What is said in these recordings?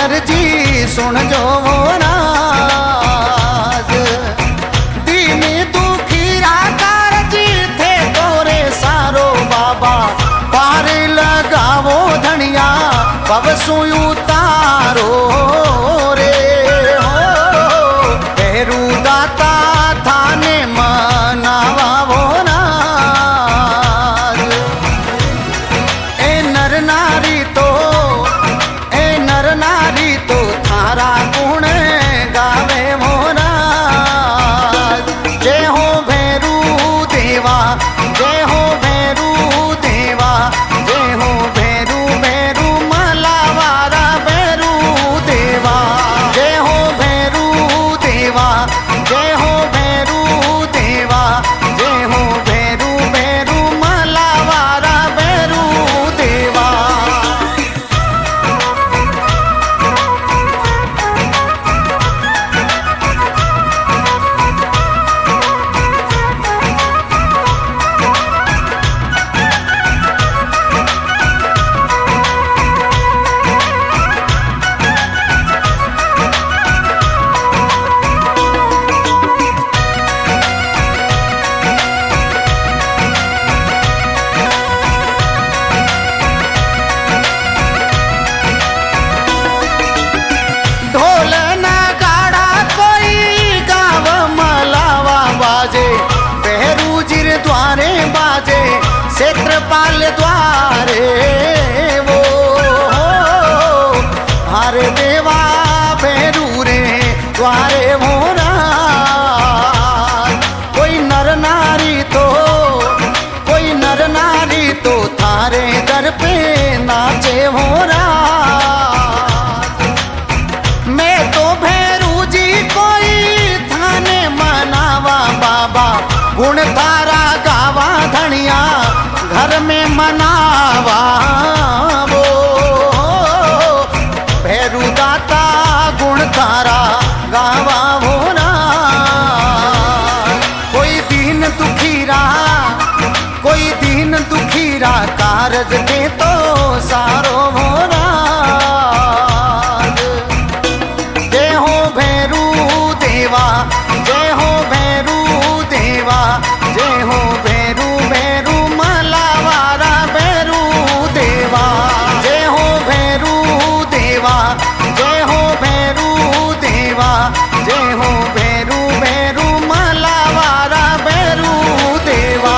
अर्जी सुन जो राज। दीनी दुखी राजी थे तोरे सारो बाबा, पार लगावो धनिया पवसु उतारो रे हो। भैरू दाता थाने मनावा नाज। ए नर नारी तो थारा गुण गावे मोराज। जय हो भैरू देवा, जय हो भैरू देवा, जय हो भैरू भैरू मलावारा भैरू देवा। जय हो भैरू देवा, जय हो भैरू देवा, जय हो भैरू भैरू मलावारा भैरू देवा। द्वारे बाजे क्षेत्रपाल द्वारे वो हर देवा भैरू रे द्वारे वो राज। कोई नर नारी तो थारे दर पे नाचे हो राज। मैं तो भैरू जी कोई थाने मनावा बाबा, गुण तारा गावा धनिया घर में मनावा वो। भैरू दाता गुण तारा गावा वो ना। कोई दीन दुखीरा कारज दे तो सारो हो राज। जय हो भैरू देवा, जय हो भैरू देवा, जय हो भैरू भैरू मलावारा भैरू देवा। जय हो भैरू देवा, जय हो भैरू देवा, जय हो भैरू भैरू मलावारा भैरू देवा।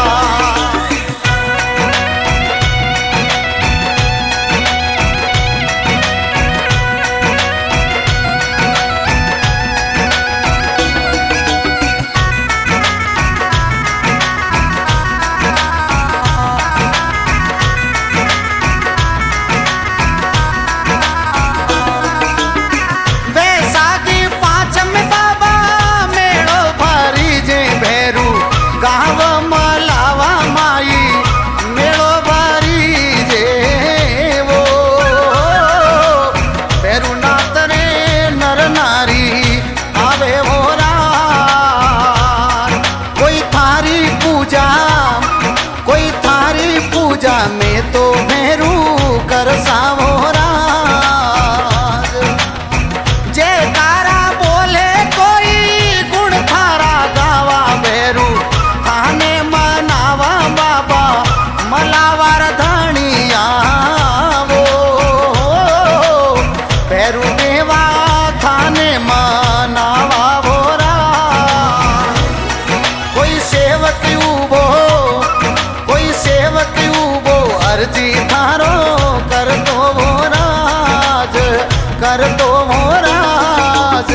गाँव मलावा माई मेड़ो बारी जे वो। भैरू नाथ रे नर नारी आवे वो राज। कोई थारी पूजा में तो भैरू कर सावो राज। जयकारा बोले कोई गुण थारा गावा भैरू थाने मनावा बाबा मलावार धनिया वो। भैरू देवा थाने मनावा वो राज। कोई सेवक उबो अर्जी थारो कर दो वो राज, कर दो वो राज।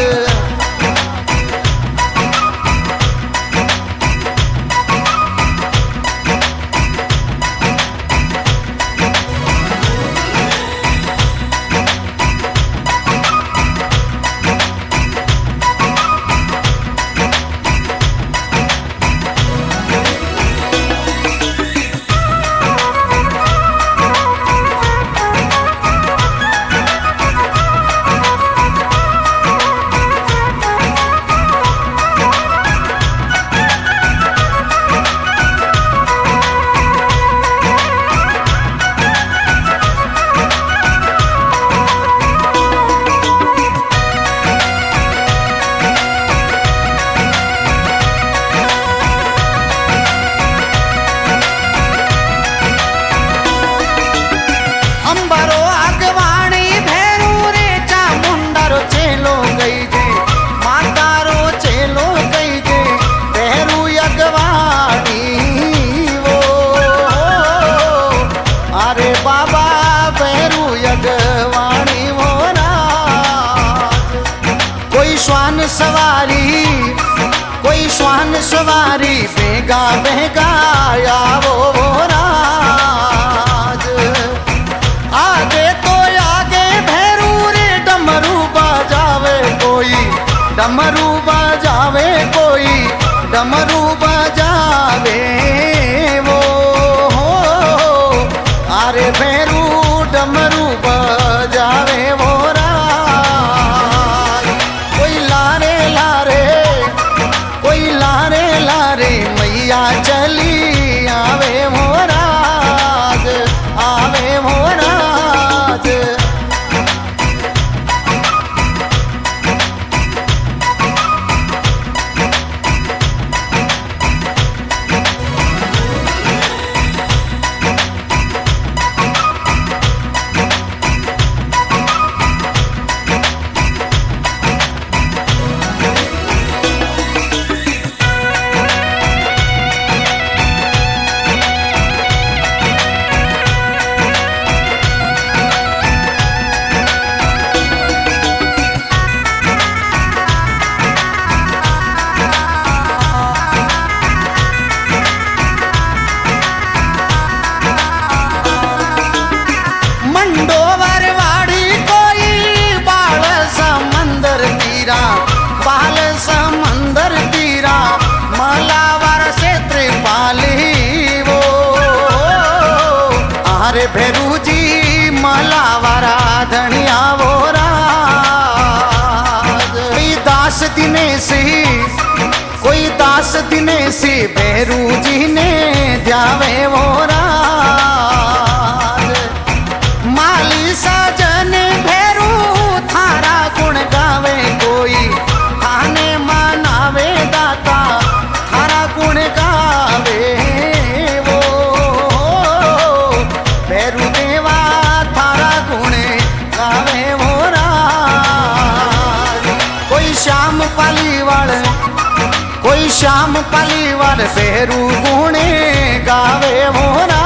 सवारी कोई श्वान सवारी बेगा बेगा आवो राज। आगे तो आगे भैरू रे डमरू बजावे कोई, डमरू बजावे कोई, डमरू बजावे वो हो। अरे भैरू डमरू बजावे वो राज। कोई लारे लारे, कोई लारे लारे मैया चली आवे वो राज, आवे वो राज। बाल समंदर तीरा मलावर से त्रिपाली वो। अरे भैरू जी मलावरा धनिया वो राज। कोई दास दिनेसी, कोई दास दिनेसी भैरू जी ने ध्यावे वो राज। माली सजन भैरू थारा गुण गावे कोई, थाने मनावे दाता थारा गुण गावे वो। भैरू देवा थारा गुण गावे वो राज। कोई श्याम पालीवाल, कोई श्याम पालीवाल भैरू गुण गावे वो राज।